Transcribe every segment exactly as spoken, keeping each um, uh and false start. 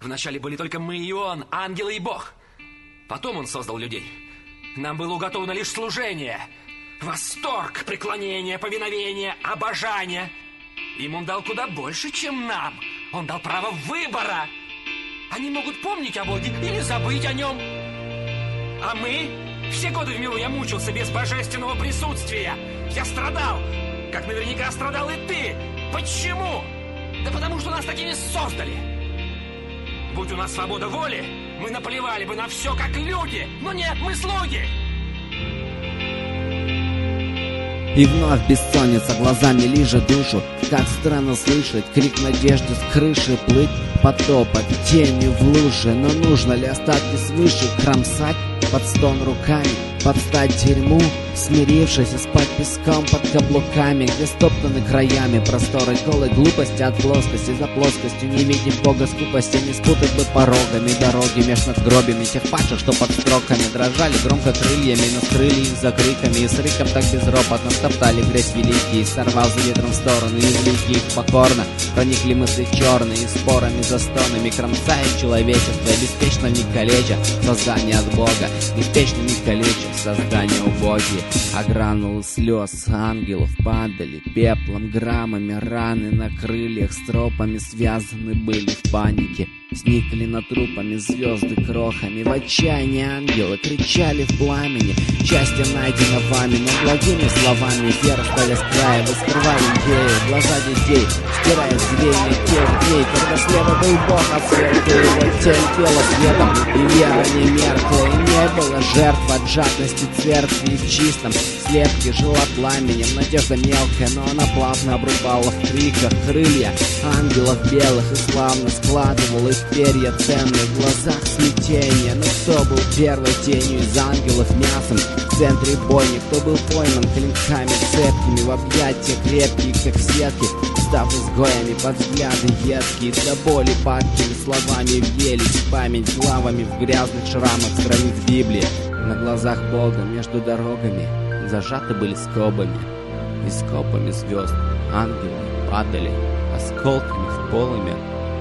Вначале были только мы и он, ангелы и Бог. Потом он создал людей. Нам было уготовано лишь служение, восторг, преклонение, повиновение, обожание. Им он дал куда больше, чем нам. Он дал право выбора. Они могут помнить о Боге или забыть о нем. А мы? Все годы в миру я мучился без божественного присутствия. Я страдал, как наверняка страдал и ты. Почему? Да потому что нас такими создали. Будь у нас свобода воли, мы наплевали бы на все, как люди. Но нет, мы слуги. И вновь бессонница глазами лижет душу. Как странно слышать крик надежды с крыши, плыть, потопать тенью в луже. Но нужно ли остатки свыше кромсать под стон руками, подстать дерьму, смирившись и спать песком под каблуками, где стоптаны краями просторы голой глупости от плоскости за плоскостью, не видеть Бога скупости, не спутать бы порогами дороги меж надгробиями тех падших, что под строками дрожали громко крыльями, но скрыли их за криками и с рыком так безропотно втоптали грязь великий, сорвал за ветром в стороны и влики их покорно, проникли мысли черные и спорами за стонами, кромсая человечество, беспечно не калеча создание от Бога, беспечно не калеча создание убогие. А гранулы слез ангелов падали пеплом, граммами, раны на крыльях стропами связаны были в панике. Сникли над трупами звезды крохами. В отчаянии ангелы кричали в пламени: счастье найдено вами, но благими словами вера стали с края, вы скрывали идеи, глаза детей, стирая зрение тех дней, когда слева был Бог, а сверху его тель пела светом, и вера не меркла, и не было жертв от жадности церкви, и в чистом слепке жила пламенем надежда мелкая, но она плавно обрубала в криках крылья ангелов белых и славно складывала их перья ценные, в глазах смятение. Но кто был первой тенью из ангелов мясом в центре бойни, кто был пойман клинками цепкими в объятия крепкие, как сетки, став изгоями под взгляды едкие, до боли падкими словами въелись в память главами в грязных шрамах страниц Библии. На глазах Бога между дорогами зажаты были скобами, и скобами звезд ангелы падали осколками в полымя,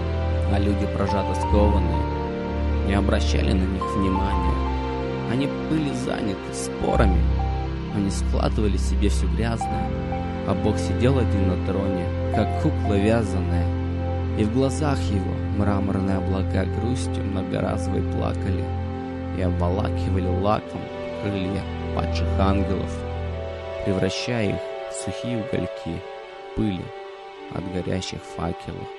а люди, прожато скованные, не обращали на них внимания. Они были заняты спорами, они складывали себе все грязное, а Бог сидел один на троне, как кукла вязаная, и в глазах его мраморные облака грустью многоразовой плакали и обволакивали лаком крылья падших ангелов, превращая их в сухие угольки пыли от горящих факелов.